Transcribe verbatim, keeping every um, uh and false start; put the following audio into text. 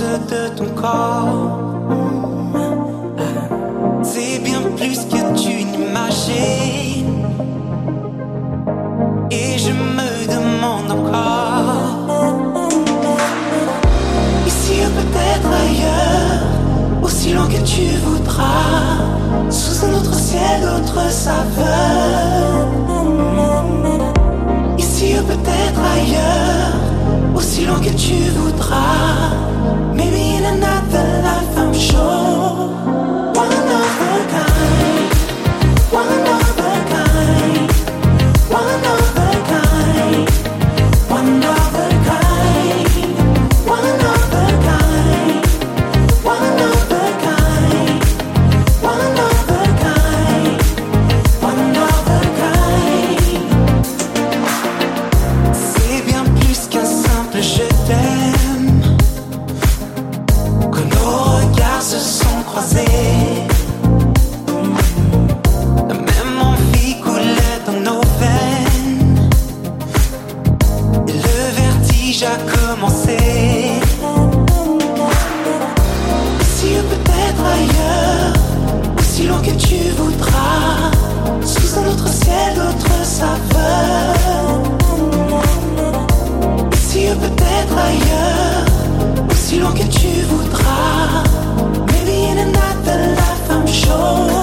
de ton corps. C'est bien plus que tu n'imagines. Et je me demande encore, ici ou peut-être ailleurs, aussi loin que tu voudras, sous un autre ciel, d'autres saveurs. Ici ou peut-être ailleurs, aussi loin que tu voudras. Maybe in another life I'm sure. One of a kind, one of a kind, one of a kind, one of a kind, one of a kind, one of a kind, one of a kind, one of a kind. C'est bien plus qu'un simple je t'aime, que nos regards se sont croisés. La même envie coulait dans nos veines, et le vertige a commencé. Ici ou peut-être ailleurs, aussi loin que tu voudras, sous un autre ciel, d'autres saveurs. Ici ou peut-être ailleurs, aussi loin que tu voudras. Maybe in another life I'm sure.